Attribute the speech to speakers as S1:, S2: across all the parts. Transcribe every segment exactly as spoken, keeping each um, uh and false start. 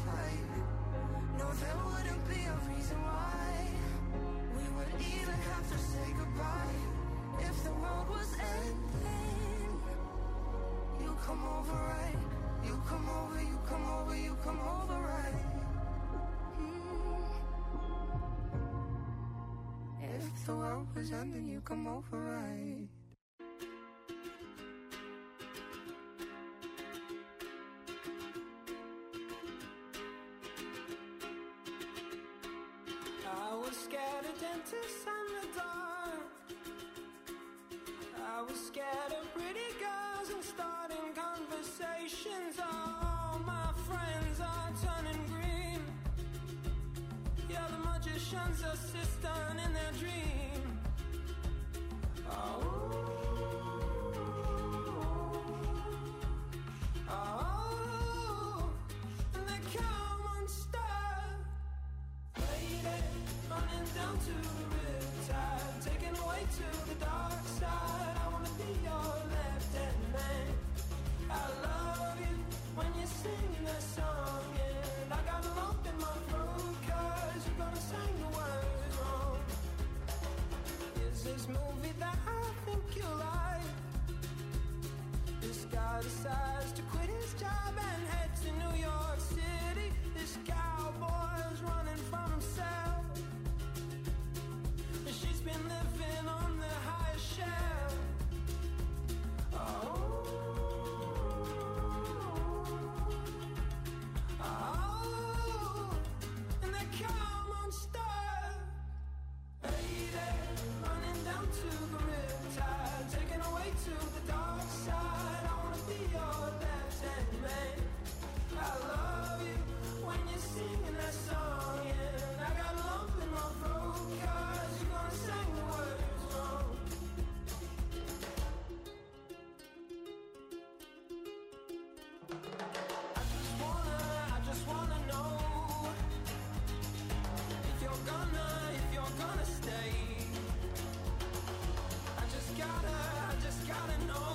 S1: fight. No, there wouldn't be a reason why we would even have to say goodbye. If the world was ending, you come over right. You come over, you come over, you come over right. Mm. If the world was ending, you come over right.
S2: I was scared of dentists and the dark. I was scared of pretty girls and starting conversations. All my friends are turning green. Yeah, the magician's assistant in their dream. Oh, oh, and they come unstuck, waiting, running down to the riptide, taken away to the dark side. I wanna be your left-hand man. I love you when you're singing that song, and I got a lump in my throat 'cause you're gonna sing the words wrong. Is this movie that I think you like? This guy decides to quit his job and head to New York City. This cowboy's running from himself. She's been living on the highest shelf. Oh, oh, and they come unstuck, lady, running down to the riptide, taken away to the dark side. I wanna be your left-hand man. I love you when you're singing that song, and I got a lump in my throat 'cause you're gonna sing the words wrong. I just wanna, I just wanna know if you're gonna, if you're gonna stay. I just gotta, I just gotta know.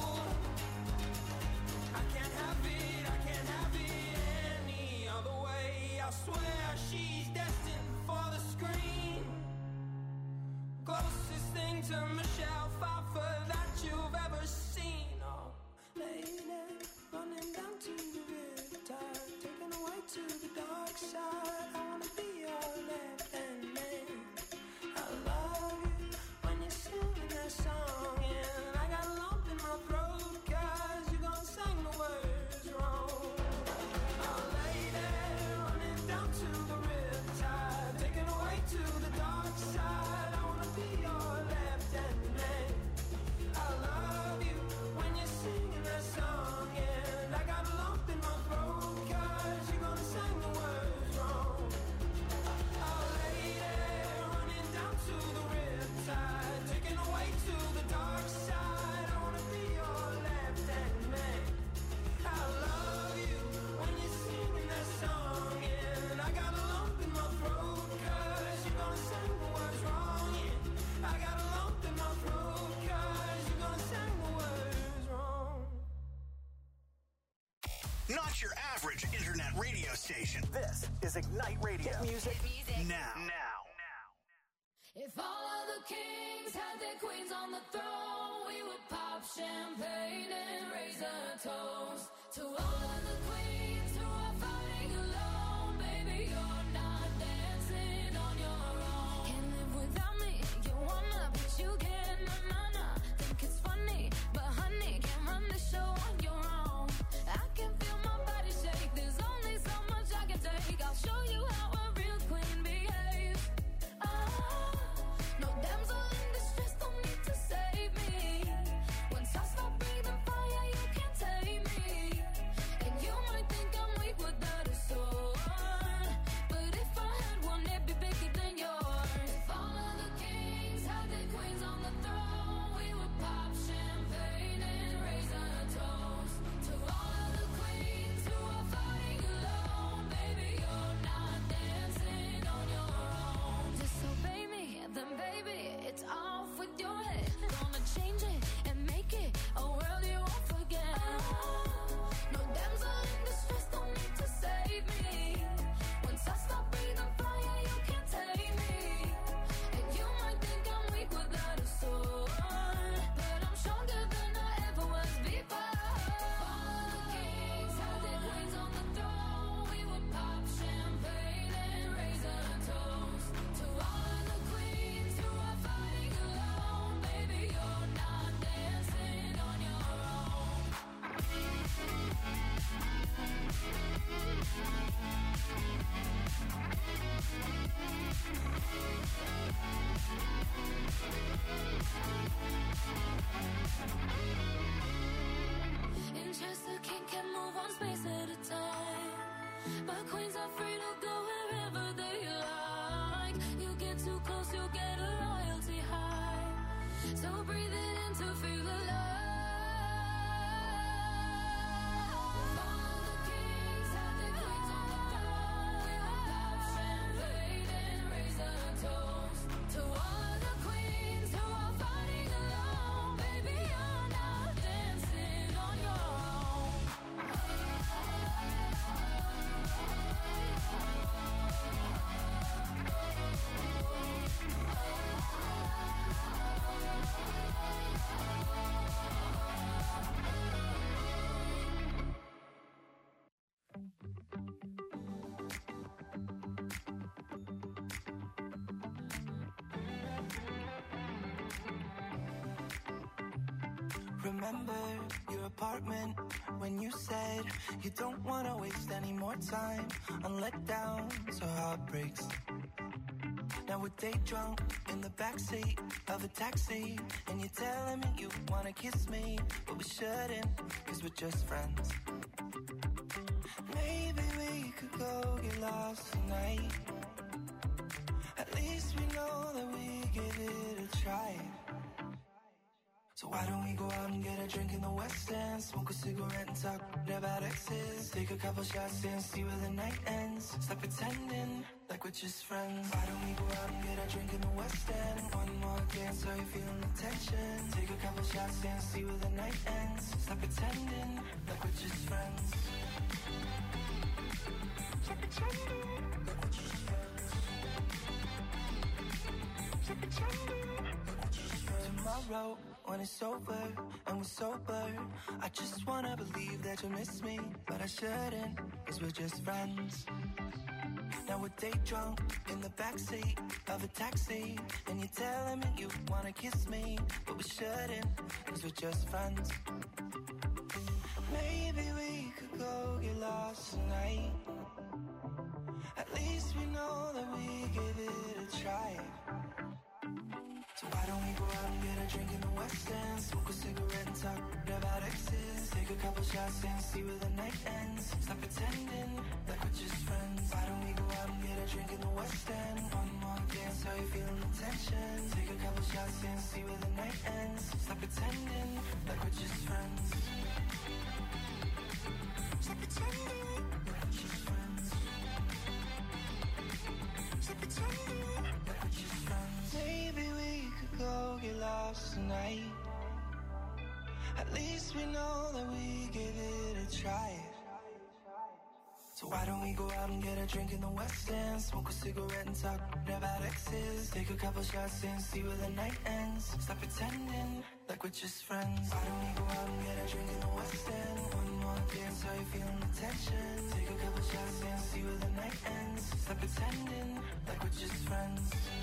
S2: I can't have it, I can't have it any other way. I swear she's destined for the screen. Closest thing to Michelle Pfeiffer that you've ever seen. Oh, lady, running down to the riptide, taken away to the dark side. I wanna be your left-hand man. I love you when you're singing that song, and I got a lump in my throat 'cause you're gonna sing the words wrong. Oh, lady, running down to the riptide, taken away to the dark side. I wanna be your left-hand man. I love you when you're singing that song, and I got a lump in my throat 'cause you're gonna sing the words wrong. Oh, lady, running down to the riptide, taken away to the dark side. I wanna be your left-hand man. I love you when you're singing that song, and I got a lump in my throat 'cause you're gonna sing the words wrong. Yeah, I got a lump in my throat 'cause you're gonna sing the words wrong.
S3: Not your average internet radio station.
S4: This is Ignite Radio.
S3: Hit music,
S5: music.
S3: now. Now.
S5: If all of the kings had their queens on the throne, we would pop champagne and raise a toast to all of the queens who are fighting alone. Baby, you're not dancing on your own. Can't live without me, you wanna, but you can't, na na na. Think it's funny, but honey, can't run the show on your own. I can feel my body shake, there's only so much I can take. I'll show you how a real queen behaves. Ah, no damsel in distress, don't need to save me. Once I stop breathing fire, you can't take me. And you might think I'm weak without a sword, but if I had one, it'd be bigger than yours.
S6: remember your apartment when you said you don't want to waste any more time on letdowns or heartbreaks. Now we're day drunk in the backseat of a taxi, and you're telling me you wanna kiss me, but we shouldn't, cause we're just friends. Maybe we could go get lost tonight. At least we know that we give it a try. So why don't we go out and get a drink in the West End, smoke a cigarette and talk about exes, take a couple shots and see where the night ends. Stop pretending like we're just friends. Why don't we go out and get a drink in the West End, one more dance, are you feeling the tension? Take a couple shots and see where the night ends. Stop pretending like we're just friends. Stop pretending like we're just friends. Stop pretending like we're just friends. Tomorrow when it's over and we're sober, I just wanna believe that you miss me, but I shouldn't, cause we're just friends. Now we're day drunk in the backseat of a taxi, and you're telling me you wanna kiss me, but we shouldn't, cause we're just friends. Maybe we could go get lost tonight. At least we know that we give it a try. So why don't we go out and get a drink in the West End, smoke a cigarette and talk about exes, take a couple shots and see where the night ends. Stop pretending like we're just friends. Why don't we go out and get a drink in the West End, one more dance, how you feeling the tension? Take a couple shots and see where the night ends. Stop pretending like we're just friends. Stop pretending like we're just friends. Stop pretending like we're just friends. Maybe we could go get lost tonight. At least we know that we give it a try. So why don't we go out and get a drink in the West End, smoke a cigarette and talk about exes, take a couple shots and see where the night ends. Stop pretending like we're just friends. Why don't we go out and get a drink in the West End, one more dance, how you feeling the tension? Take a couple shots and see where the night ends. Stop pretending like we're just friends.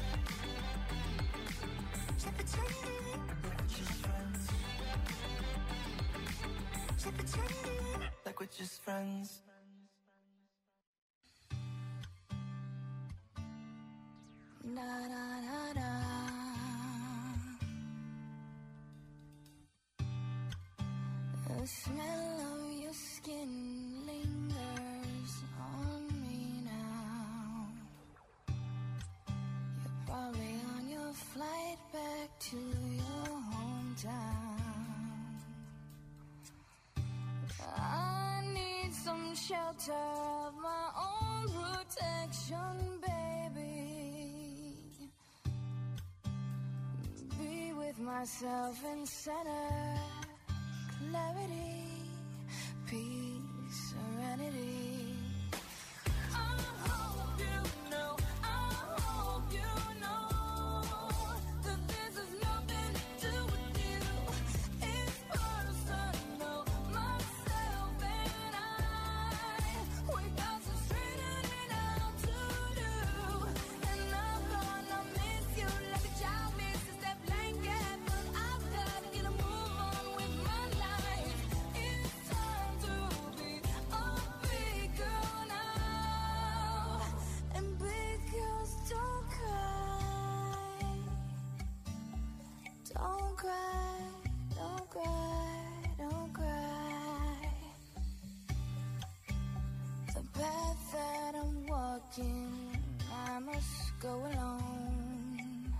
S6: Stop pretending like we're just friends. Stop pretending like we're just friends.
S5: Da da da da. The smell of your skin lingers on me now. You're probably on your flight back to your hometown. I need some shelter of my own protection, baby. Be with myself in center, clarity, peace, serenity. I hope you know, I hope you know that this has nothing to do with you. It's personal, myself and I. We got some straightening out to do, and I'm gonna miss you like a child misses that blanket, but I've got to get a move on with my life. It's time to be a big girl now, and big girls don't cry, don't cry, don't cry, don't cry. The path that I'm walking, I must go alone.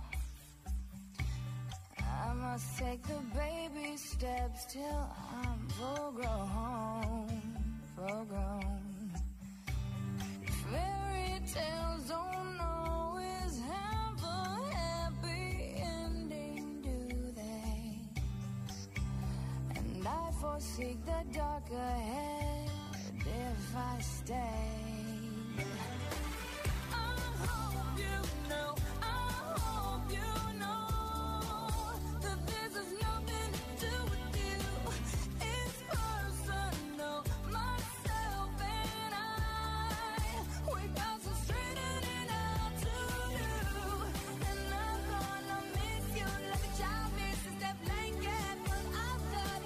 S5: I must take the baby steps till I'm full grown, full grown. Fairy tales don't always have a happy ending, do they? And I forsake the dark ahead if I stay. I hope you know, I hope you know that this has nothing to do with you. It's personal, myself and I. We got some straightening out to do, and I'm gonna miss you like a child misses that blanket, but I've got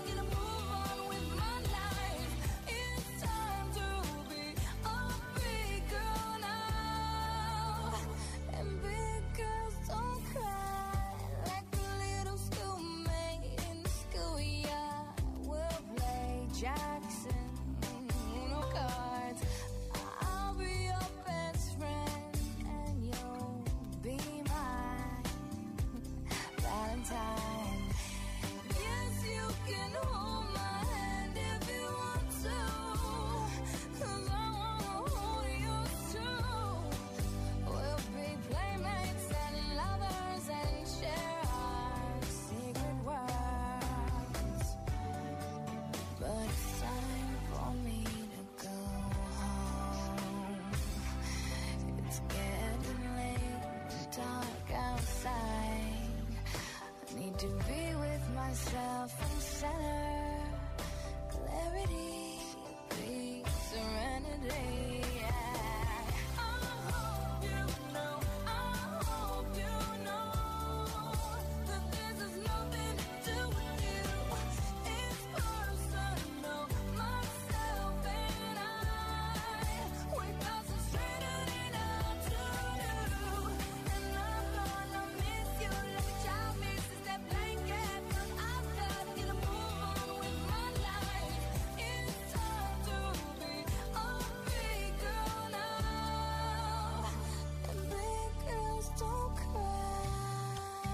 S5: to be with myself in center, clarity, peace, serenity. Yeah. I hope you know, I hope you know that this has nothing to do with you. It's personal, myself and I. We got some straightening out to do, and I'm gonna miss you like child misses that blanket. 'Cause I've got to move on with my life. It's time to be a big girl now. And big girls don't cry.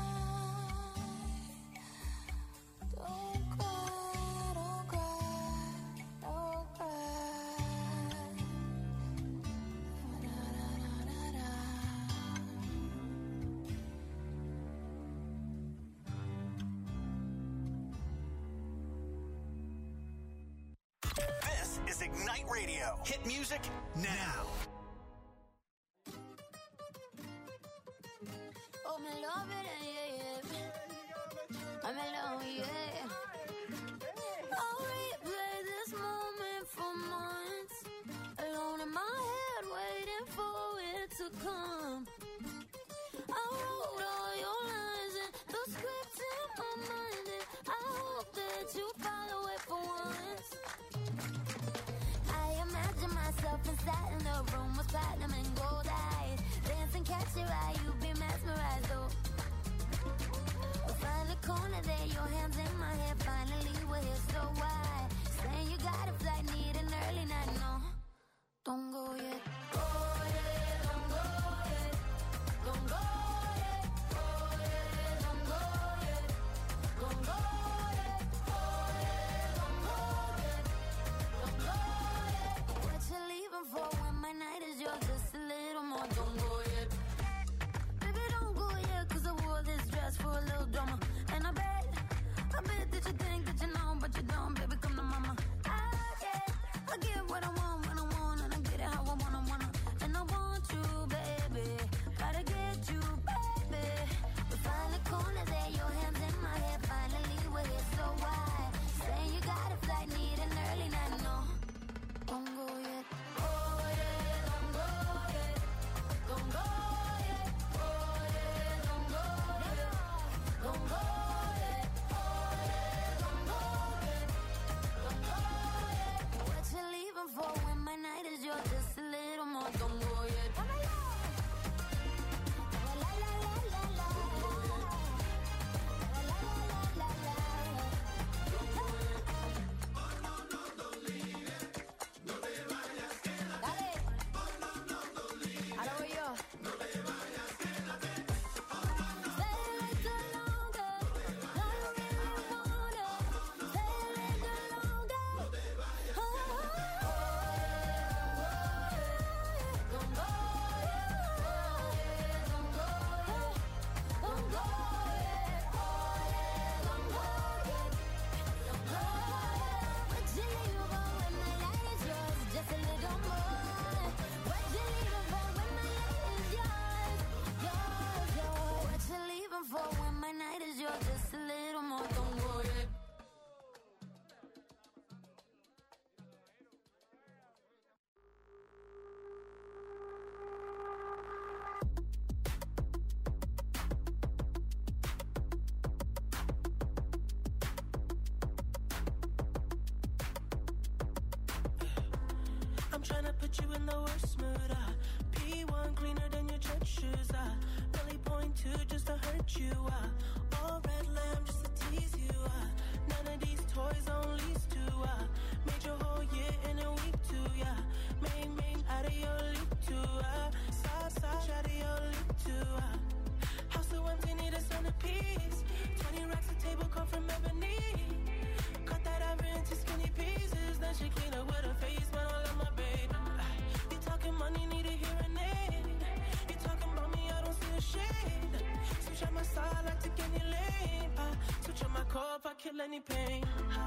S5: Don't cry, don't cry, don't cry. Da-da-da-da-da.
S3: This is Ignite Radio. Hit music now.
S5: Oh, me love it, yeah, yeah. I'm alone, yeah. I'll replay this moment for months. Alone in my head, waiting for it to come. I wrote all your lines and the script in my mind, and I hope that you follow it for once. I imagine myself inside in the room with platinum and gold eyes. Dancing, catch your eye, you be mesmerized, though. Find a corner there, your hands in my hair. Finally, we're here, so why? Saying you got a flight, need an early night, no. Don't go yet. Go yet, don't go yet. Don't go yet. Go yet, don't go yet. Don't go yet. Go yet, don't go yet. Don't go yet. What you leaving for when my night is yours? Just a little more. Don't go yet. Baby, don't go yet, 'cause I wore this dress for a little drama. And I bet, I bet that you think that you know, but you don't, baby, come to mama. I get, I get what I want when I want, and I get it how I wanna, wanna. And I want you, baby, gotta get you, baby. We find a corner there, your hands in my hair. Finally, we're here, so why? Saying you got a flight, need an early night, no. Don't go yet. Go yet, don't go yet. Don't go yet. Go yet, don't go yet. Don't go yet. Go yet, don't go yet. Don't go yet. What you leaving for when my night is yours? Just a little more. Don't go yet. La la la la la. La la la la la. Dale. Ahora voy yo. Stay a little longer. No, you really wanna. Stay a little longer. Oh, don't go yet. Don't go yet. Don't go yet. Don't go yet. Don't go yet. What you leaving for when my light is yours? Just a little more. What you leaving for when my light is yours? Yours, yours. What you leaving for when my night is yours? Just a little more. Don't go yet.
S6: I'm tryna put you in the worst mood. Uh. P one cleaner than your church shoes. Uh. Really point two just to hurt you. Uh. All red lamb just to tease you. Uh. None of these toys on lease to. Uh. Made your whole year in a week too. Yeah. Main main out of your league too. Uh. Side side out of your league too. Uh. House so empty, need a centerpiece. Twenty racks a table come from ebony. Cut that ever into skinny pieces. Then she clean up with her face, but I love my baby. You talking money, need a hearing aid. You talking about me, I don't see a shade. Switch on my side, like to get any lane. Uh, switch on my core if I kill any pain.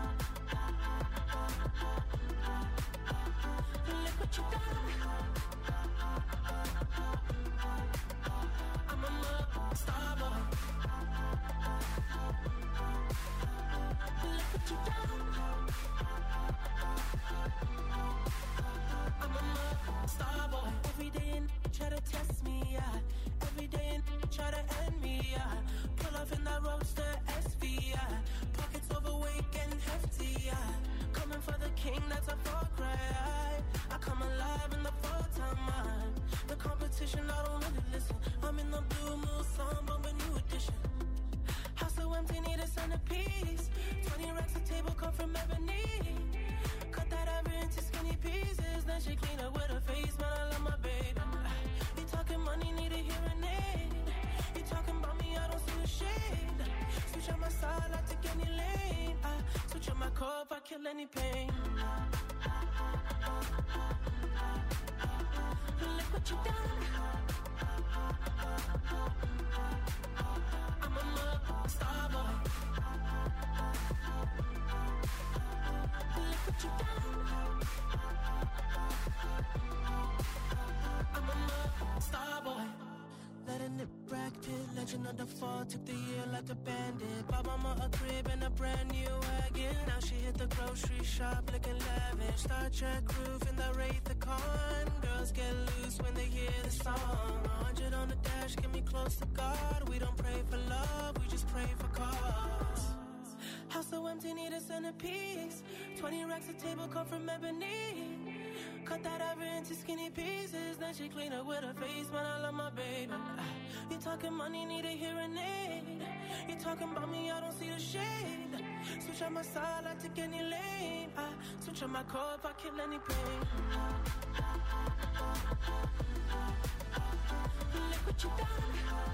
S6: Look what you done. I'm a mother, star boy.
S7: core if I kill any pain. Look what you done. I'm a mother star boy. Look what you done. I'm a mother star boy. Letting it Brad Pitt, legend of the fall, took the year like a bandit. Bought mama a crib and a brand new wagon. Now she hit the grocery shop looking lavish. Star Trek roof in the Wraith the Con. Girls get loose when they hear the song. A hundred on the dash, get me close to God. We don't pray for love, we just pray for cause. House so empty, need a centerpiece. Twenty racks of table come from ebony. Cut that ever into skinny pieces. Then she clean up with her face, man, I love my baby. You talking money, need a hearing aid. You talking about me, I don't see the shade. Switch on my side, I take any lane. I switch on my core if I kill any pain. Look what you done.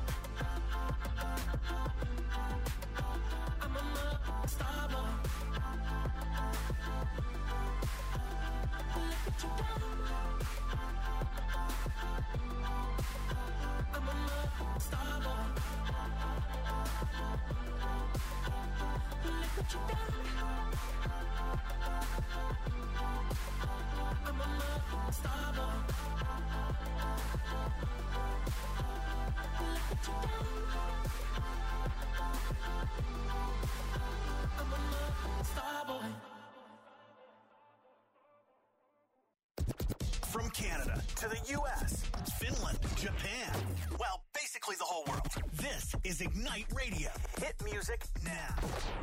S7: I'm a mother star boy. Look what you done. I'm a mother star boy. Look what you done. I'm a mother star boy. Look what you done. I'm a mother star boy.
S3: From Canada to the U S, Finland, Japan, well, basically the whole world. This is Ignite Radio. Hit music now.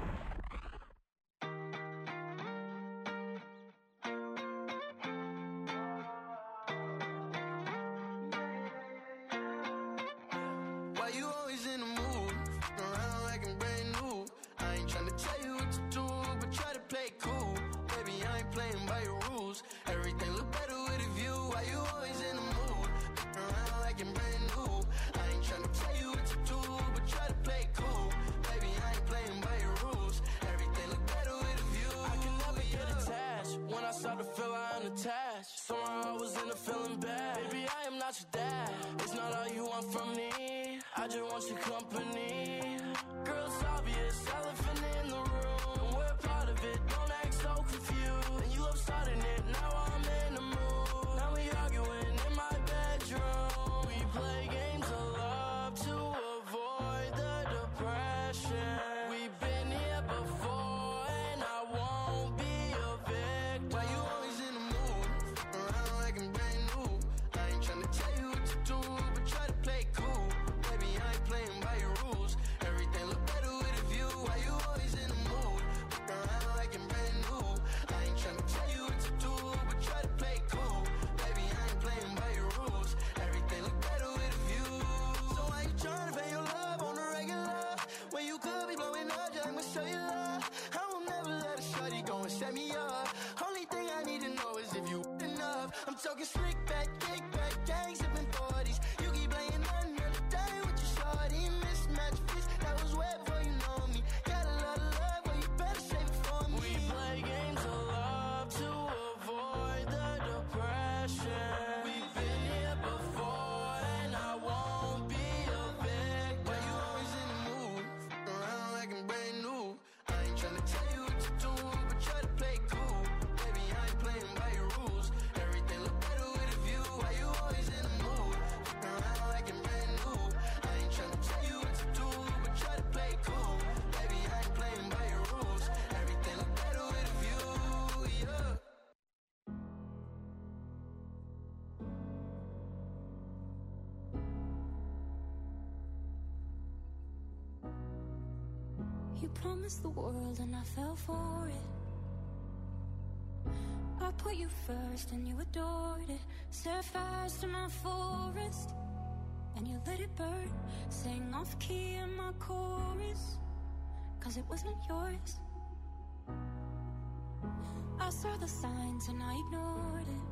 S6: Why you always in the mood? Around like I'm brand new. I ain't tryna tell you what to do, but try to play cool. Baby, I ain't playing by your rules. Everything look better with a view. Why you always in the mood? Around like I'm brand new. I ain't tryna tell you what to do, but try to play cool. Baby, I ain't playing by your rules. Everything look better with a view.
S7: I can never get attached. When I start to feel I'm unattached, somehow I was in a feeling bad. Baby, I am not your dad. It's not all you want from me. I just want your company. Girl, it's obvious, elephant in the room. We're part of it, don't act so confused. And you love starting it, now I'm in the mood. Now we arguing in my bedroom. We play games of love to avoid the depression. We've been here before and I won't be a victim.
S6: Why you always in the mood? Around like I'm brand new. I ain't tryna tell you what to do, but try to play cool. Baby, I ain't playing by your rules. Everything look better with a view. Why you always in the mood? Around like I'm brand new. I ain't tryna tell you what to do, but try to play cool. Baby, I ain't playing by your rules. Everything look better with a view. So why you tryna pay your love on the regular? When you could be blowing up just like my cellular. I will never let a shorty go and set me up. Only thing I need to know is if you enough. I'm talking slick back, kick back, gang sipping forties. You keep playing another day with your shorty. Mismatch fist, that was wet before you know me. Got a lot of love, but you better save it for me.
S7: We play games of love to avoid the depression. We've been here before and I won't be a victim.
S6: Why you always in the mood? Around like I'm brand new. I ain't tryna tell you what to do, but try to play cool. Baby, I ain't playing by your rules. Everything look better with a view. Why you always in the mood? Around like I'm brand new. I ain't tryna tell you what to do, but try to play cool. Baby, I ain't playing by your rules. Everything look better with a view, yeah.
S5: You promised the world and I fell for it. I put you first and you adored it. Set fires to my forest and you let it burn. Sang off key in my chorus, cause it wasn't yours. I saw the signs and I ignored it.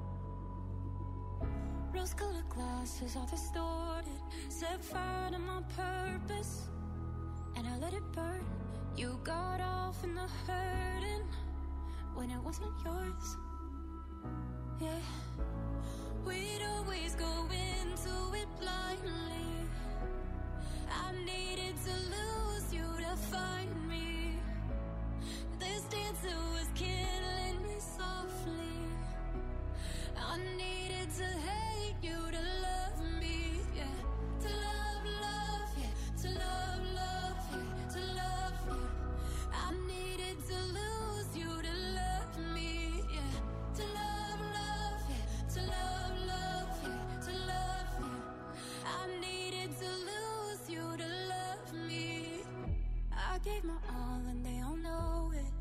S5: Rose-colored glasses all distorted. Set fire to my purpose and I let it burn. You got off in the hurting when it wasn't yours. Yeah, we'd always go into it blindly. I needed to lose you to find me. This dancer was killing me softly. I needed to hate you to love me, yeah. To love, love, yeah. To love, love, yeah. To love you. I needed to lose you to love me, yeah. To love, love, yeah. To love, love, yeah. To love you. I needed to lose you to love me. I gave my all and they all know it.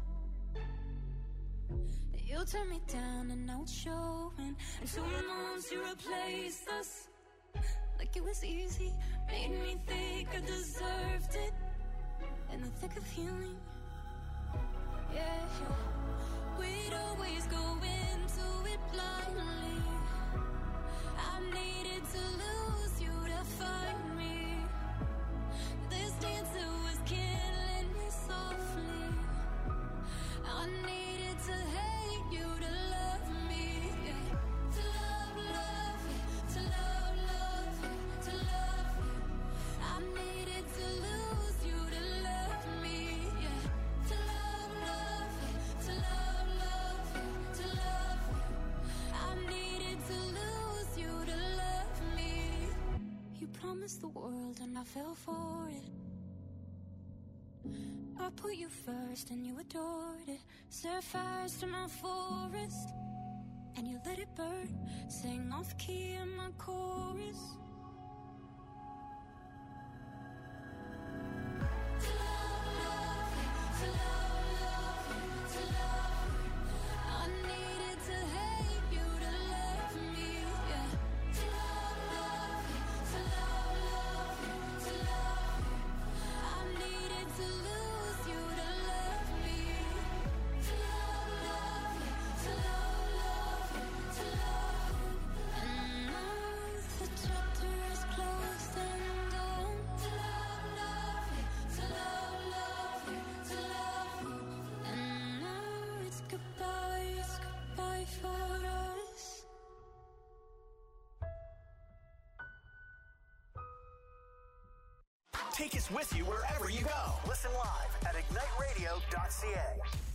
S5: You turned me down and now it's showing. And two months you replaced us like it was easy. Made me think I deserved it. In the thick of healing, yeah, we'd always go into it blindly. I needed to lose you to find me. This dancer was killing me softly. I needed to hate you to love me, yeah. To love, love, yeah. To love, love, yeah. To love you. I needed to lose you to love me, yeah. To love, love, yeah. To love, love, yeah. To love you. I needed to lose you to love me. You promised the world and I fell for it. I put you first and you adored it. Set fires to my forest and you let it burn. Sang off key in my chorus. To love, love, yeah. To love, love, yeah. To love you. I needed to hate you to love me, yeah. To love, love, yeah. To love, love, yeah. To love you. I needed to lose you to love me. To love, love, yeah. To love, love, yeah. To love you. And now the chapter is closed and done. To love, love, yeah. To love, love, yeah. To love you. And now it's goodbye, it's goodbye for us.
S3: Take us with you wherever you go. Listen live at ignite radio dot c a.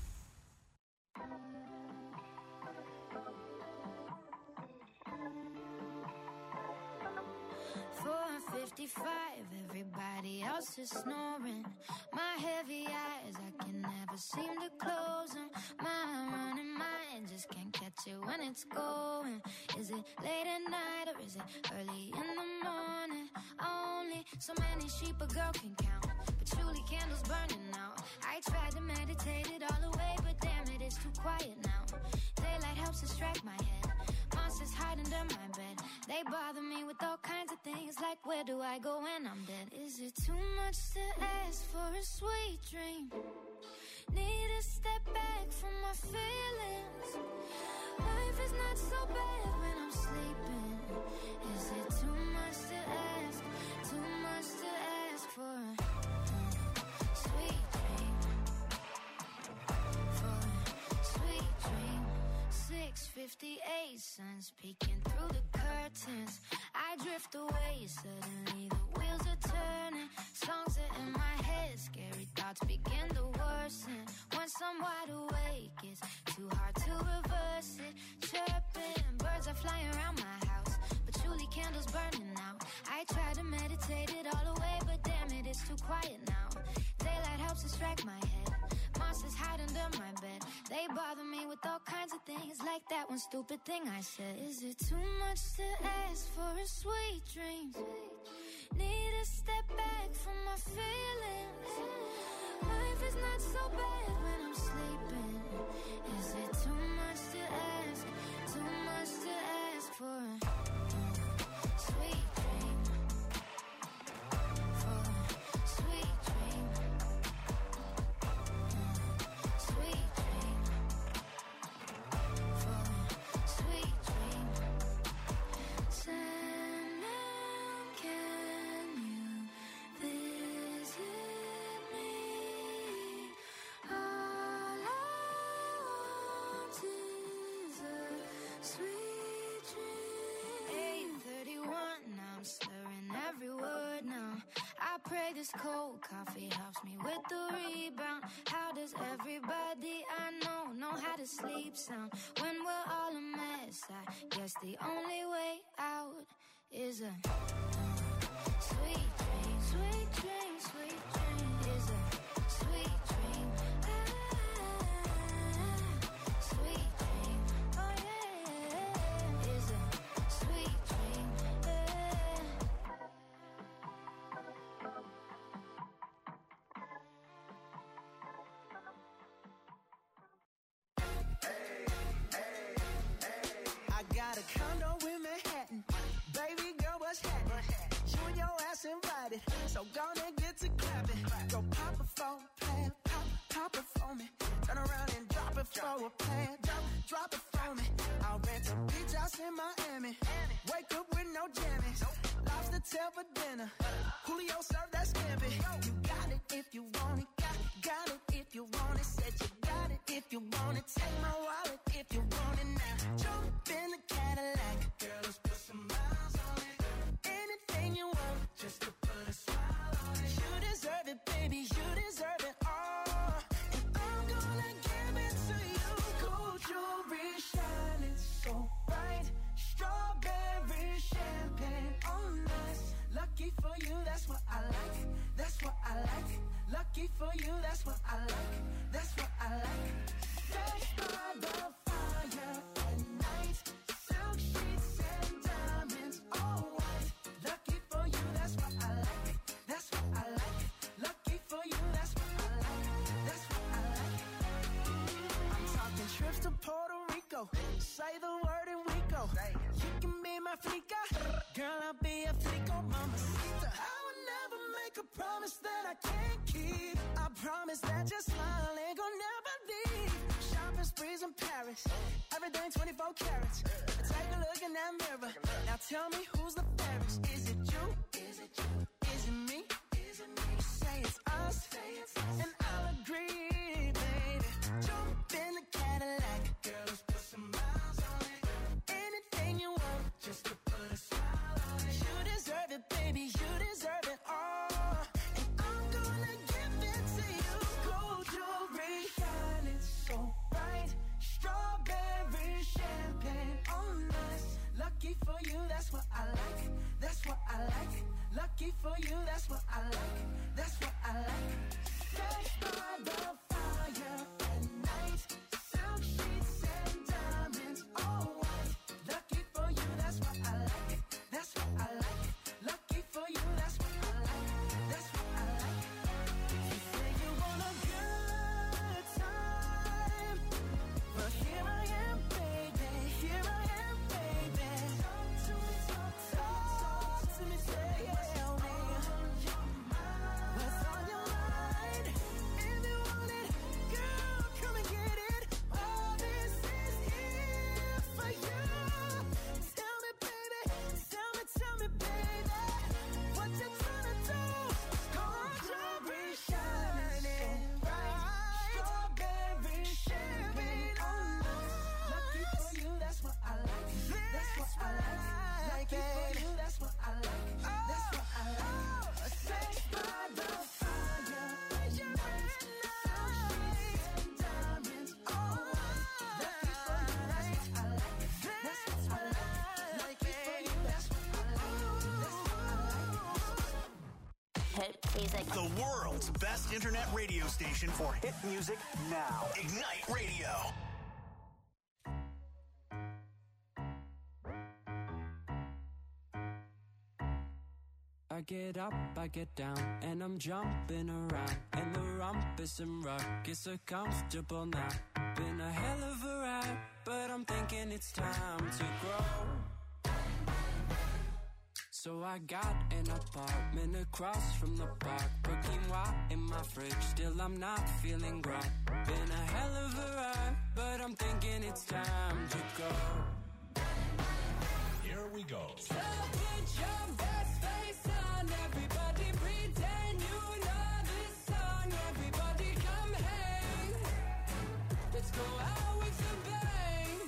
S5: four fifty-five, everybody else is snoring. My heavy eyes, I can never seem to close them. My running mind just can't catch it when it's going. Is it late at night or is it early in the morning? Only so many sheep a girl can count, but truly candles burning out. I tried to meditate it all away, but damn it, it's too quiet now. Daylight helps distract my head. Monsters hide under my bed. They bother me with all kinds of things, like where do I go when I'm dead? Is it too much to ask for a sweet dream? Need to step back from my feelings. Life is not so bad when I'm sleeping. Is it too much to ask? Too much to ask for a uh, sweet dream? For a sweet dream. six fifty-eight, sun's peeking through the curtains. I drift away, suddenly the wheels are turning. Songs are in my head, scary thoughts begin to worsen. Once I'm wide awake, it's too hard to reverse it. Chirping, birds are flying around my house, but truly candles burning out. I try to meditate it all away, but damn it, it's too quiet now. Daylight helps distract my head. Monsters hide under my bed. They bother me with all kinds of things, like that one stupid thing I said. Is it too much to ask for a sweet dream? Need to step back from my feelings. Life is not so bad when I'm sleeping. Is it too much to ask? Too much to ask for a uh, sweet dream? For a sweet dream. Sweet dream. For a sweet dream. Sandman, can you visit me? this cold coffee helps me with the rebound. How does everybody I know know how to sleep sound when we're all a mess? I guess the only way out is a sweet dream, sweet dream, sweet dream. Is a sweet dream. Sweet dream, oh yeah, is a sweet dream, yeah.
S7: I got a condo in Manhattan. Baby girl, what's happening? You and your ass invited, so gonna get to clapping. Go pop it for a plan, pop, pop it for me. Turn around and drop it for a plan, drop, drop it for me. I'll rent a beach house in Miami. Wake up with no jammies. Lobster tail for dinner. Julio served that scampi. You got it if you want it. Got, got it if you want it. Said you got it if you want it. Take my wallet if you want it now. Jump in the Cadillac. Girl, let's put some miles on it. Anything you want, just to put a smile on it. You deserve it, baby. You deserve it all. And I'm gonna give it to you. Gold jewelry shining so bright. Strawberry champagne on us. Lucky for you, that's what I like. That's what I like. Lucky for you, that's what I like. That's what I like. Fresh by the fire at night. Silk sheets and diamonds, all white. Lucky for you, that's what I like. That's what I like. Lucky for you, that's what I like. That's what I like. I'm talking trips to Puerto Rico. Say the word and we go. You can be my flica. Girl, I'll be a flico, mamacita. I would never make a promise that I can't keep. I promise that your smile ain't gonna never leave. Shopping sprees in Paris. Everything twenty-four carats. Take a look in that mirror. Now tell me who's the fairest. Is it you? Is it you? Is it me? Is it me? Say it's us. Say it's us. And I'll agree, baby. Jump in the Cadillac. Girl, let's put some miles on it. Anything you want, just to put a smile on it. You deserve it, baby. You deserve it all. And I'm gonna give it to you. Gold jewelry shining so bright. Strawberry champagne on us. Lucky for you, that's what I like. That's what I like. Lucky for you, that's what I like. That's what I like. Fresh by the fire at night. Silk sheets and diamonds, all white. Lucky for you, that's what I like. That's what I like. Lucky for you, that's what I like. That's what I like. You say you want a good time, but here I am, baby. Here I am, baby. Talk to me, talk, talk to me, say tell me what's on your mind. If you want it, girl, come and get it. All this is here for you. Tell me, baby, tell me, tell me, baby, what you tryna do? Gold jewelry shining bright. Strawberry champagne on us. Lucky for you, that's what I like. That's what I like. Lucky for you, that's what I like. That's what I like. Sex by the fire at night. Silk sheets and diamonds, all white. Lucky for you, that's what I like. That's what I like. Lucky for you, that's what I like. That's what I like.
S5: Hit music.
S3: The world's best internet radio station for hit music now. Ignite Radio.
S8: I get up, I get down, and I'm jumping around. And the rumpus and ruckus are comfortable now. Been a hell of a ride, but I'm thinking it's time to grow. So I got an apartment across from the park. Put quinoa in my fridge, still I'm not feeling right. Been a hell of a ride, but I'm thinking it's time to go.
S9: Here we go.
S8: So put your best face on, everybody pretend you know this song. Everybody come hang, let's go out with a bang.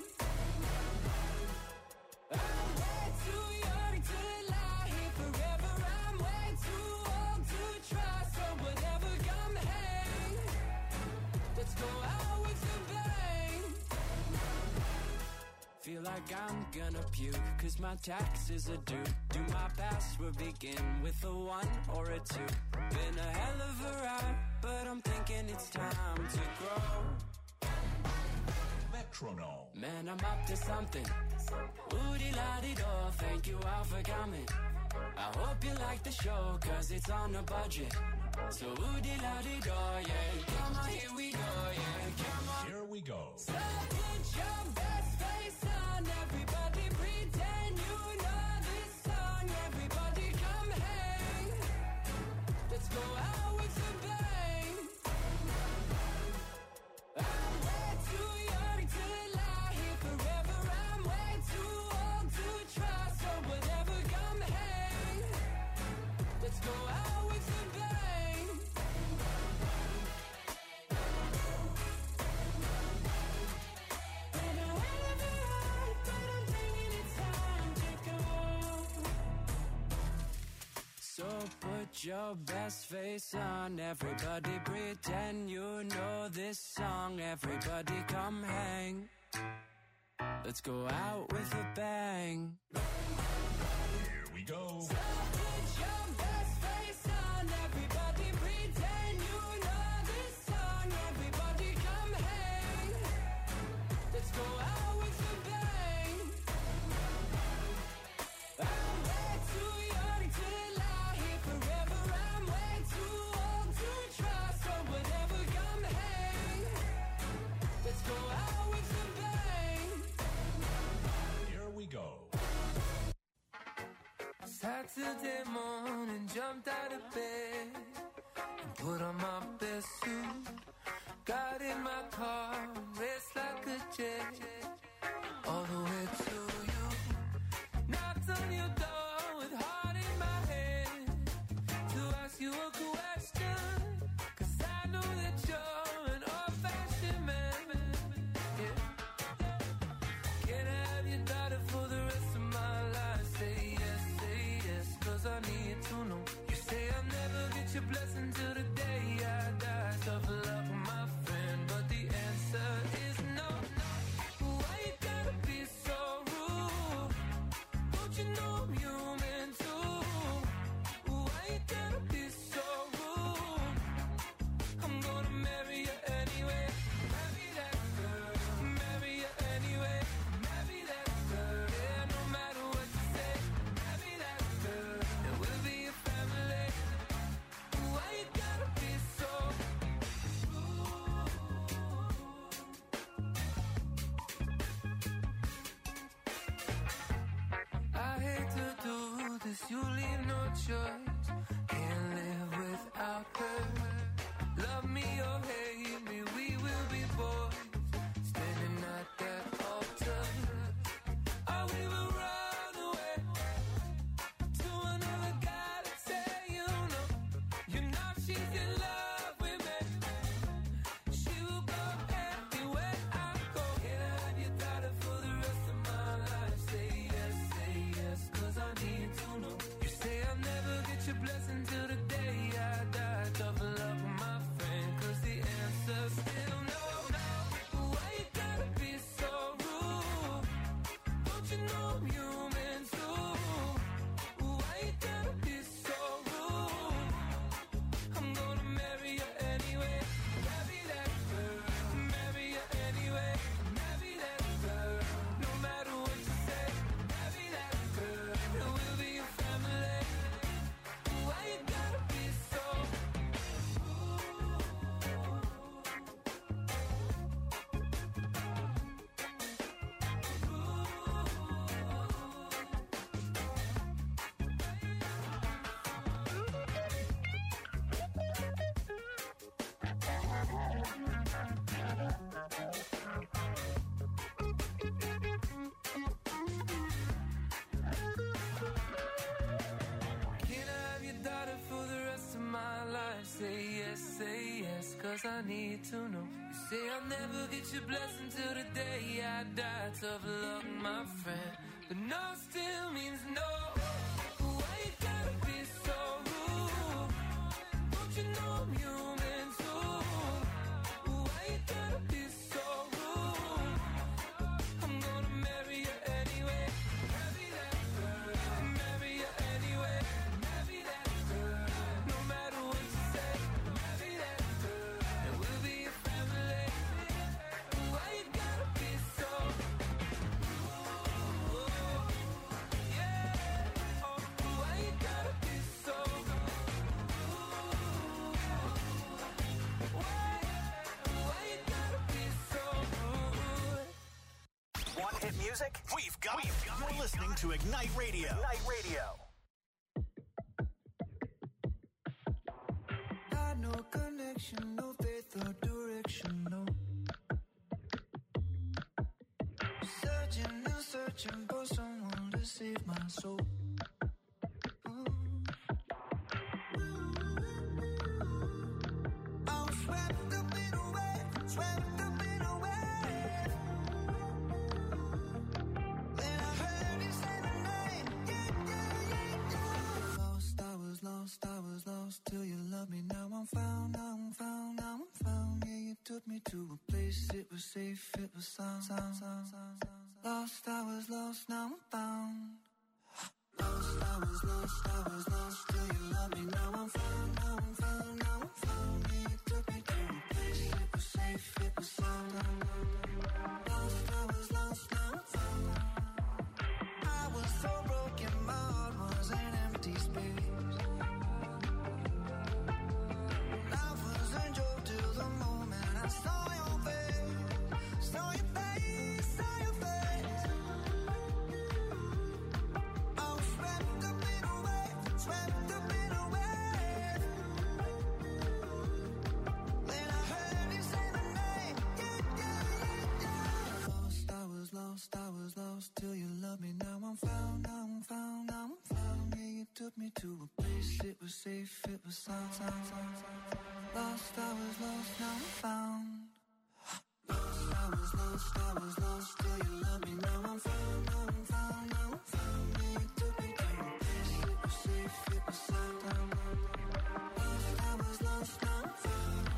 S8: I'm way too young to lie here forever. I'm way too old to try. like I'm gonna puke, cause my taxes are due. Do my password begin with a one or a two? Been a hell of a ride, but I'm thinking it's time to grow.
S3: Metronome.
S8: Man, I'm up to something. Ooh-dee-la-dee-do, thank you all for coming. I hope you like the show, cause it's on a budget. So ooh-dee-la-dee-do, yeah. Come on, here we go, yeah. Come on.
S3: Here we go.
S8: So put your best face on, everybody pretend you know this song. Everybody come hang. Let's go out with a bang. I'm way too young to lie here forever. I'm way too old to try. So whatever, come hang. Let's go out with a bang. Been a hell of a ride, but I'm thinking it's time to go. So put your best face on, everybody pretend you know this song. Everybody come hang. Let's go out with a bang.
S3: Here we go.
S8: So put your best face on, everybody pretend you know this song. Everybody come hang. Let's go out with a bang. I'm way too young to lie here forever. I'm way too old to try. So whatever, come hang. Let's go out with a bang.
S3: Here we go.
S7: Saturday morning, jumped out of bed and put on my best suit. Got in my car and raced like a jet all the way to you. Knocked on your door with heart in my head to ask you a question, 'cause I know that you're an old-fashioned man. Yeah. Can I have your daughter for the rest of my life? Say yes, say yes, 'cause I need to know. You say I'll never get your blessing till the day I die. Tough luck, my friend, but the answer is no. Why you gotta be so rude? Don't you know I'm human too? Why you gotta be so rude? I'm gonna marry you anyway. Marry that girl. Marry you anyway. Marry that girl. Yeah, no matter what you say. Marry that girl. And we'll be a family. Why you gotta be so rude? I hate to do this, you leave no choice. Can't live without her. Love me or hate me, we will be boys. Standing at that altar. Or we will run away to another guy to say you know. You know she's in love with me. She will go anywhere I go. Can I have your daughter for the rest of my life? Say yes, say yes, 'cause I need to know. You say I'll never get your blessing till the day I die. Tough luck, my friend, 'cause the answer's still no. Why you gotta be so rude? Don't you know I'm human too? Why you gotta be so rude? I'm gonna marry you anyway. Marry that girl. Marry you anyway. Marry that girl. No matter what you say. Marry that girl. And we'll be a family. Why you gotta be so Can I have your daughter for the rest of my life? Say yes, say yes, 'cause I need to know. You say I'll never get your blessing till the day I die. Tough luck, my friend, but no still means no. Why you gotta be so rude? Don't you know I'm human too? Why you gotta be so rude? I'm gonna marry you anyway.
S3: Hit music? We've got it. You're listening to Ignite Radio. Ignite Radio.
S6: Had no connection, no faith or direction, no. Searching and searching for someone to save my soul. I'm swept up in a wave, swept up in a wave. Then I heard you say my name, yeah, yeah, yeah, yeah. Lost, I was lost, I was lost till you loved me. Now I'm found, now I'm found, now I'm found. Yeah, you took me to a place, it was safe, it was sound, sound, sound, sound, sound. Lost, I was lost, now I'm found. Lost, I was lost, I was lost till you loved me. Now I'm found, now I'm found, now I'm found. Yeah, you took me to a place, it was safe, it was sound. Lost, I was lost, now I'm found. I was so broken, my heart was an empty space. Life was a joke till the moment I saw your face, saw your face, saw your face. I was swept up in a wave, swept up in a wave. Then I heard you say my name, yeah, yeah, yeah, yeah. Lost, I was lost, I was lost till you loved me. Now I'm found, now I'm found, now I'm found. Yeah, you took me to a place, it was safe, it was sound, sound, sound, sound. Lost, I was lost, now I'm found. Lost, I was lost, I was lost till you loved me. Now I'm found, now I'm found, now I'm found. Yeah, you took me to a place, it was safe, it was sound, sound, sound. Lost, I was lost, now I'm found.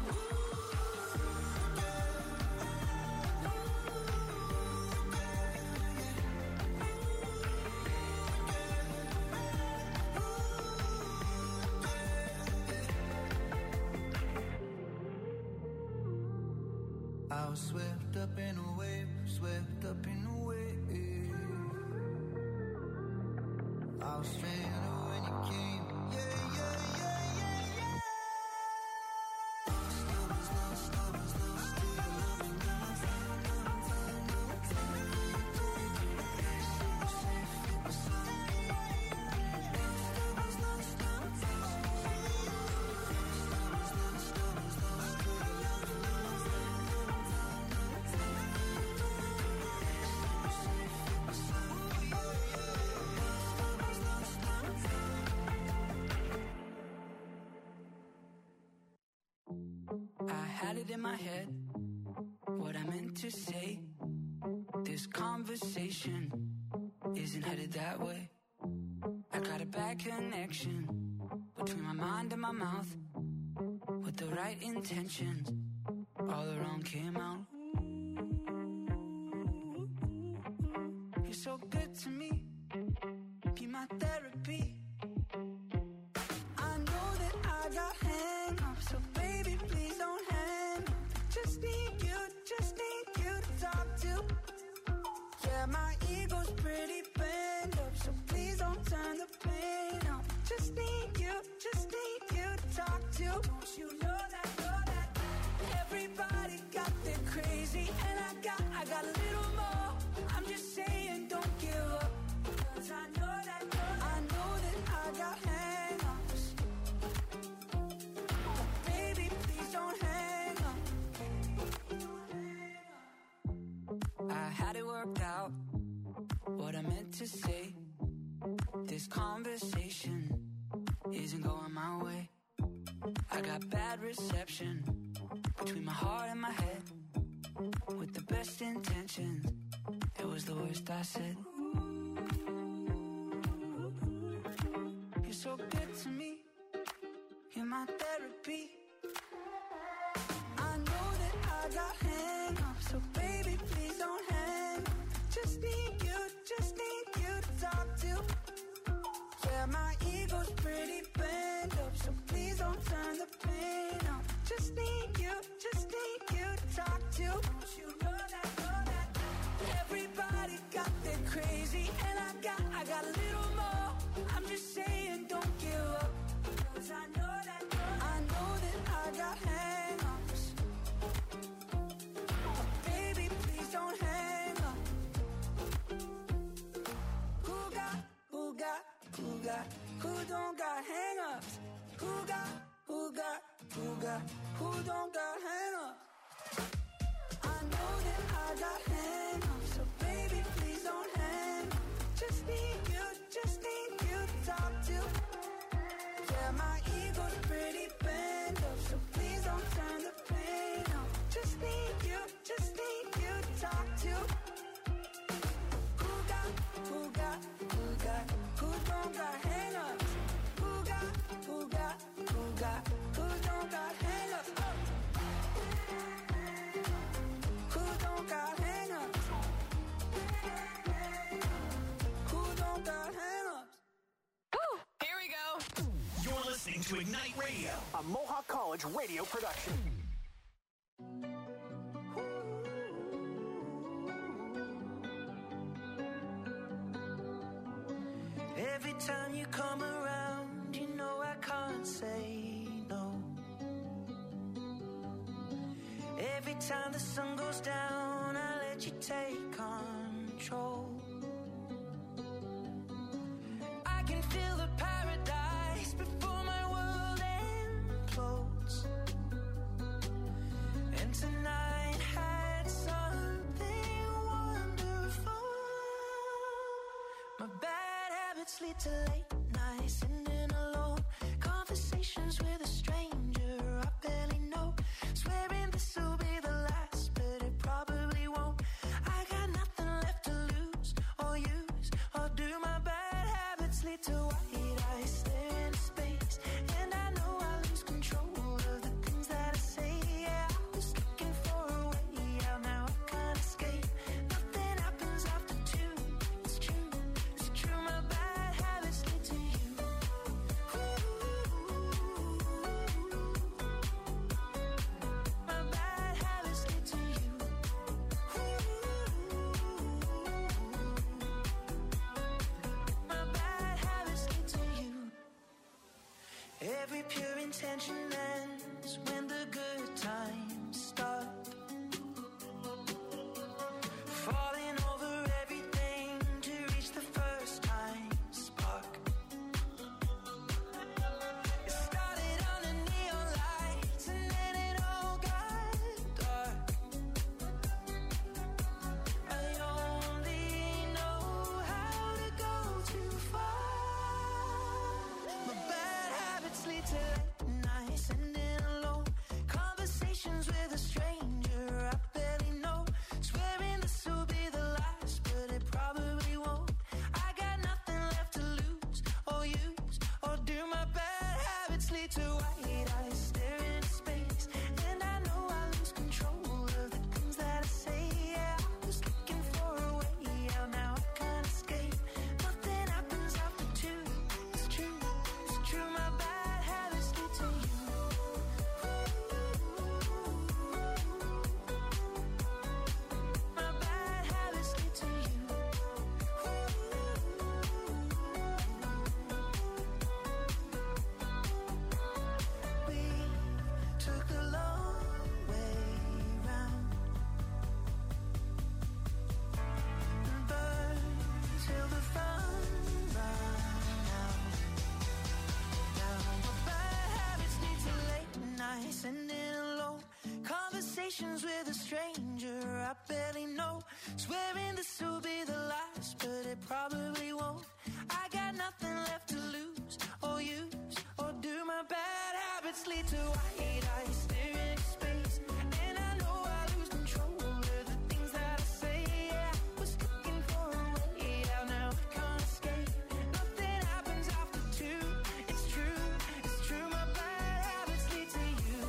S6: I was swept up in a wave, swept up in a wave. I was stranded when you came, yeah, yeah, yeah, yeah, yeah. Lost, I was lost, I was lost till you loved me. Now I'm found, now I'm found, now I'm found. Yeah, you took me to a place, it was safe, it was sound. Lost, I was lost, now I'm found. Lost, I was lost, I was lost till you loved me. Now I'm found, now I'm found, now I'm found. Yeah, you took me to a place, it was safe, it was sound. Lost, I was lost, now I'm found.
S8: I had it in my head, what I meant to say. This conversation isn't headed that way. I got a bad connection between my mind and my mouth. With the right intentions, all the wrong came out. You're so good to me, be my therapy. I know that I got hang-ups, so baby, please don't hang up. Just need you, just need you to talk to. Yeah, my ego's pretty bent up, so please don't turn the pain up. Just need you, just need you to talk to. Don't you know that, know that everybody got their crazy, and I got, I got a little more. I'm just saying, don't give up, 'cause I know that, know that, I know that I got hang-ups. But baby, please don't hang up. I had it worked out, what I meant to say. This conversation isn't going my way. I got bad reception between my heart and my head. With the best intentions, it was the worst I said. You're so good to me, you're my therapy. I know that I got hang-ups, so baby, please don't hang up. Just need you, just need you to talk to. Yeah, my ego's pretty bent up, so please don't turn the pain up. Just need you, just need you to talk to. Don't you know that, know that everybody got their crazy, and I got, I got a little more. I'm just saying, don't give up, 'cause I know that, know that, I know that I got hang-ups.
S2: who don't got hang-ups? I know that I got hang-ups, so baby, please don't hang up. Just need you, just need you to talk to. Yeah, my ego's pretty bent up, so please don't turn the pain up. Just need you, just need you to talk to. Who got, who got, who got, who don't got hang-ups? Who got, who got, who got, who don't got hang-ups? Who don't got hang-ups? Who don't got hang-ups?
S9: Woo! Here we go.
S3: You're listening to Ignite Radio,
S4: A Mohawk College radio production.
S6: Every time you come around, you know I can't say no. Every time the sun goes down, I let you take control. I can feel the paradise before my world implodes. And tonight had something wonderful. My bad habits lead to late nights, sitting alone. Conversations with a stranger I barely know. Swearing this will be the last, but it probably won't. I got nothing left to lose or use or do. My bad habits lead to white eyes stare into space, and I know I lose control of the things that I say. Yeah, I was looking for a way out, now I can't escape. Nothing happens after two. It's true, it's true. My bad habits lead to you. My bad habits lead to you. My bad habits lead to you. Every pure intention ends when the good times start. Falling over everything to reach the first time spark. It started under neon lights and then it all got dark. I only know how to go too far. My bad habits lead to late nights, sitting alone. Conversations with a stranger I barely know. Swearing this will be the last, but it probably won't. I got nothing left to lose or use or do. My bad habits lead to white eyes staring into space, and I know I lose control of the things that I say. Yeah, I was looking for a way out, now I can't escape. Nothing happens after two. It's true, it's true. My bad habits lead to you. My bad habits lead to you. We took the long way round and burned till the fun ran out. Now my bad habits lead to late nights, sitting alone. Conversations with a stranger I barely know. Swearing this will be the last, but it probably won't. I got nothing left to lose or use or do. My bad habits lead to white eyes staring into space, and I know I lose control of the things that I say. Yeah, I was looking for a way out, now I can't escape. Nothing happens after two. It's true, it's true. My bad habits lead to you.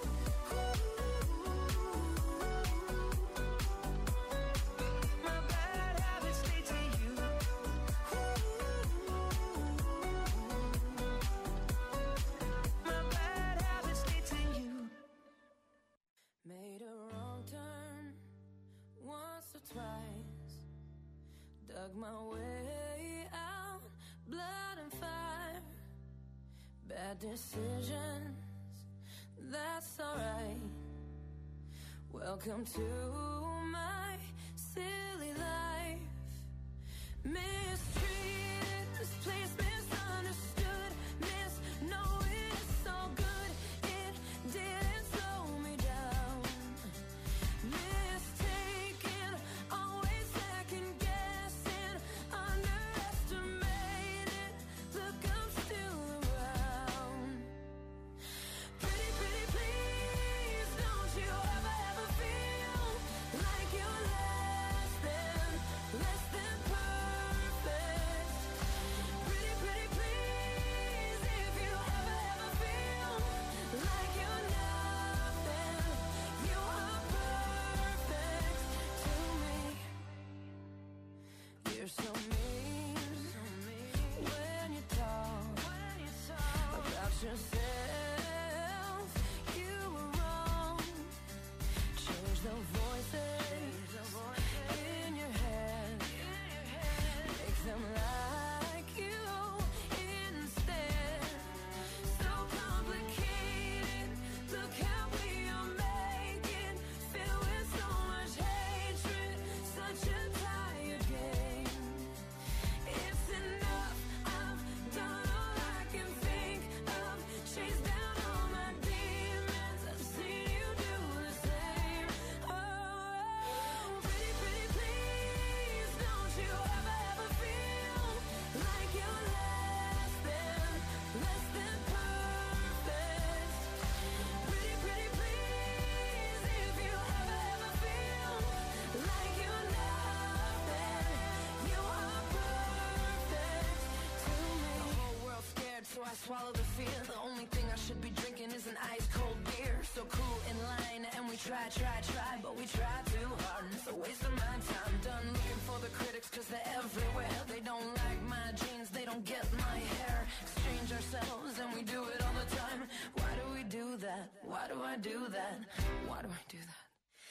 S6: My bad habits lead to you. My bad habits lead to you.
S8: Made a wrong turn once or twice. Dug my way out, blood and fire. Bad decisions, that's alright. Welcome to my silly life. Mistreated, misplaced, misunderstood, misknown it's so good. It didn't slow
S5: You're so mean when you talk about yourself. You were wrong. Change the voices in your head. Make them like you instead. So complicated. Look how we are making. Filled with so much hatred. Such a tired game. It's enough. I've done all I can think of. Chased down all my demons. I've seen you do the same. Oh, pretty, pretty, please. Don't you ever, ever feel like you're less than, less than perfect. Pretty, pretty, please. If you ever, ever feel like you're nothing, you are perfect to me. The whole world's scared, so I swallow the fear. The only thing I should be drinking is an ice cold beer. So cool in line, and we try, try, try, but we try too hard. And it's a waste of my time. Done looking for the critics, cause they're everywhere. They don't like my jeans, they don't get my hair. Exchange ourselves, and we do it all the time. Why do we do that? Why do I do that? Why do I do that?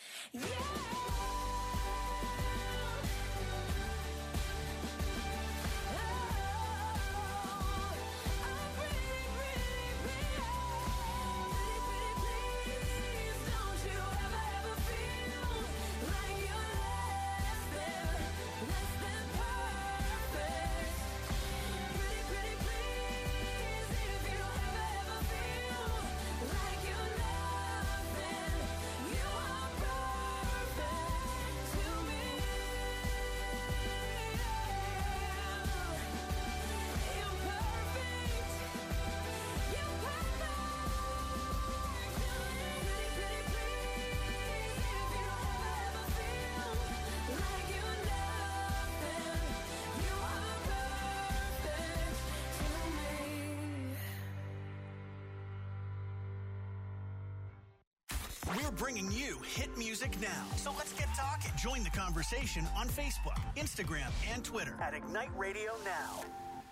S3: We're bringing you hit music now. So let's get talking. Join the conversation on Facebook, Instagram, and Twitter
S4: At Ignite Radio Now.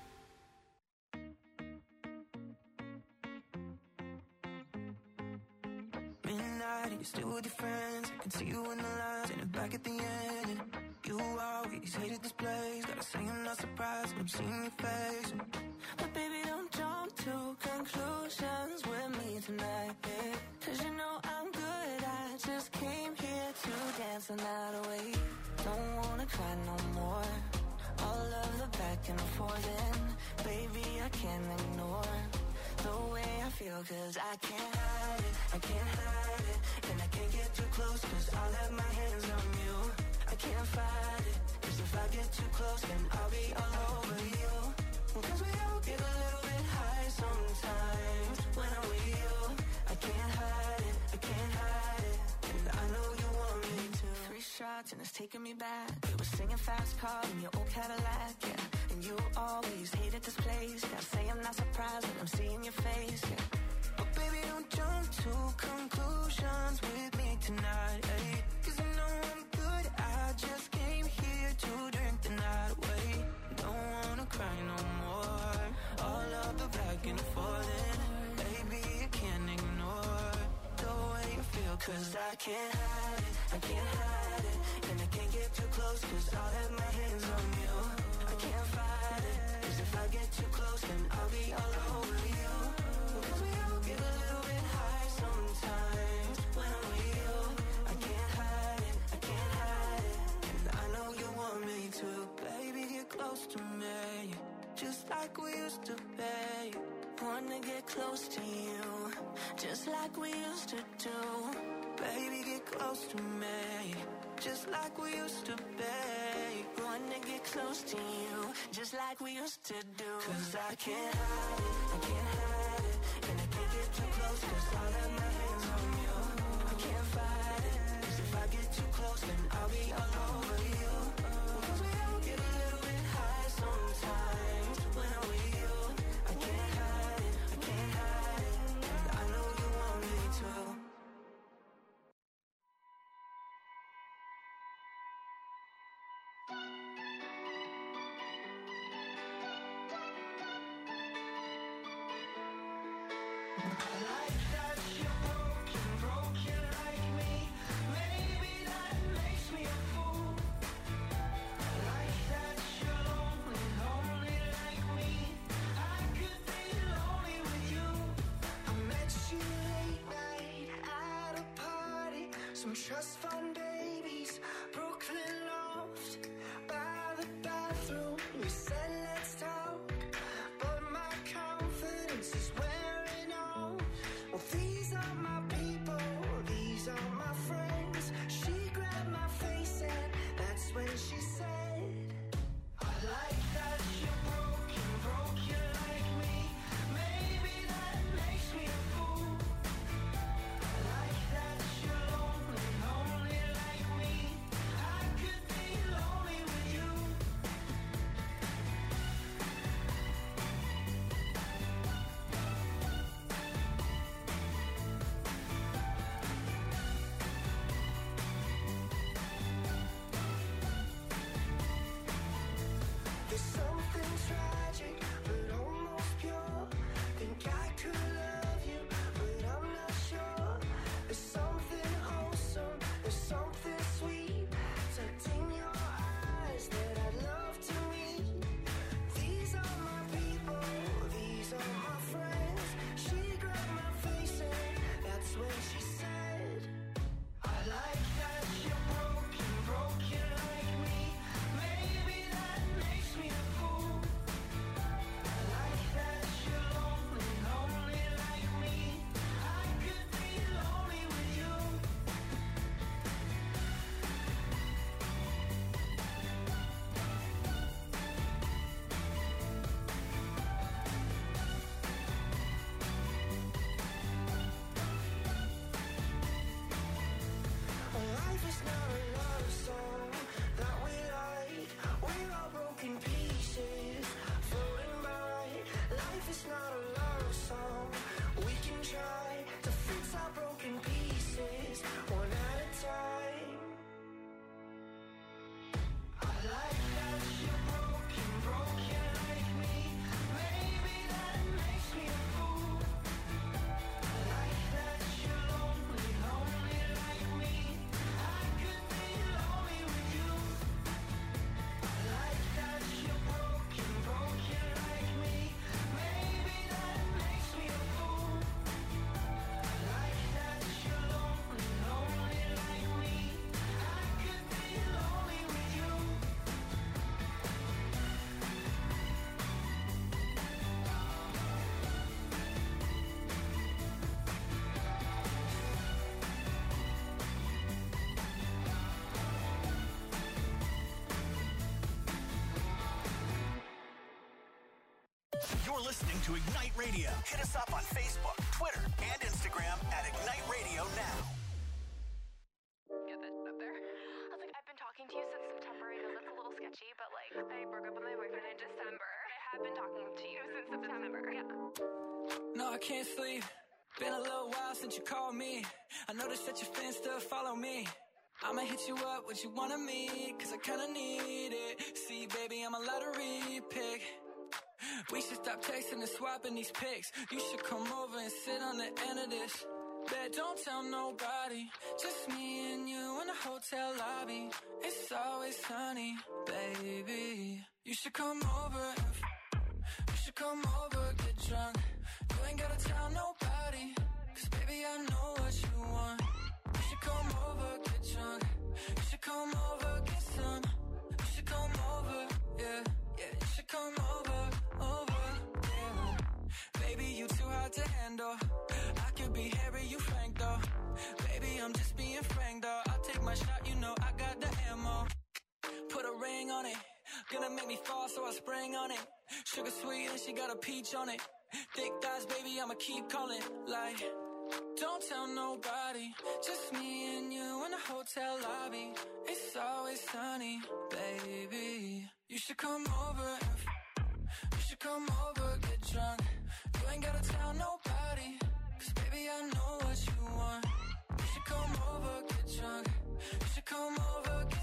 S6: Midnight, you're still with your friends. I can see you in the lines and back at the end. And you always hated this place. Gotta say I'm not surprised when I'm seeing your face. But baby, don't jump to conclusions with me tonight, babe. Cause you know I'm good. I just came here to dance the night away. Don't wanna cry no more. All of the back and forth, and baby, I can't ignore the way I feel, cause I can't hide it, I can't hide it. And I can't get too close, cause I'll have my hands on you. I can't fight it, cause if I get too close, then I'll be all over you. Cause we all get a little bit high sometimes when I'm with you. I can't hide it, I can't hide it. And I know you want me to. Three shots and it's taking me back. We were singing fast car in your old Cadillac, yeah. And you always hated this place. Gotta say I'm not surprised when I'm seeing your face, yeah. But baby, don't jump to conclusions with me tonight, eh? Cause you know I'm good. I just came here to drink the night away. Don't wanna cry no more. All of the back and forth, and baby, you can't ignore the way you feel, cause I can't hide it, I can't hide it. And I can't get too close, cause I'll have my hands on you. I can't fight it, cause if I get too close, then I'll be all over you. Cause we all get a little bit high sometimes when I'm with you. I can't hide it, I can't hide it. And I know you want me to. Baby, get close to me, just like we used to be. Wanna get close to you, just like we used to do. Baby, get close to me, just like we used to be. Wanna get close to you, just like we used to do. Cause I can't hide it, I can't hide it. And I can't get too close, cause I'll have my hands on you. I can't fight it, cause if I get too close, then I'll be all over you. Cause we all get a little bit high sometimes when I'm with you. I can't hide it, I can't hide it. And I know you want me to. some trust fund babies, Brooklyn loft, by the bathroom. You said let's talk, but my confidence is wearing off. Well, these are my people, these are my friends. She grabbed my face and that's when she said, I like that you're broken, broken like me. Maybe that makes me a fool. I like that you're lonely, lonely like me. I could be lonely with you. There's something tragic, but almost pure. Think I could love you, but I'm not sure. There's something wholesome, there's something sweet tucked in your eyes that I'd love to meet. These are my people, these are my friends. She grabbed my face and that's when she said, I like that you're broken, broken like me. Maybe that makes me a fool. I like that you're lonely, lonely like me. I could be lonely with you. Life is not a love song that we like. We're all broken pieces floating by. Life is not a love song. We can try to fix our broken pieces one at a time. I like that you're broken, broken like me. Maybe that makes me a fool. I like that you're lonely, lonely like me. I could be lonely with you. I like that you're broken, broken like me. Maybe that makes me a fool. I like that you're lonely, lonely like me. I could be lonely with you.
S3: You're listening to Ignite Radio. Hit us up on Facebook, Twitter, and Instagram at Ignite Radio Now.
S9: Get that up there. I was like, I've been talking to you since September. I know that's a little sketchy, but like, I broke up with my boyfriend in December. I have been talking to you since September. Yeah.
S8: No, I can't sleep. Been a little while since you called me. I noticed that your fans still follow me. I'ma hit you up, what you want of me, cause I kinda need it. See, baby, I'm a lottery pick. We should stop texting and swapping these pics. You should come over and sit on the end of this. Bet don't tell nobody, just me and you in the hotel lobby. It's always sunny, baby. You should come over and f- you should come over, get drunk. You ain't gotta tell nobody, cause baby I know what you want. You should come over, get drunk. You should come over, get some. You should come over, yeah, yeah. You should come over, over, yeah. Baby, you too hard to handle. I could be Harry, you Frank though. Baby, I'm just being frank though. I'll take my shot, you know I got the ammo. Put a ring on it, gonna make me fall, so I spring on it. Sugar sweet and she got a peach on it. Thick thighs, baby, I'ma keep calling. Like, don't tell nobody, just me and you in the hotel lobby. It's always sunny, baby. You should come over and f- you should come over, get drunk. You ain't gotta tell nobody, cause baby I know what you want. You should come over, get drunk. You should come over, get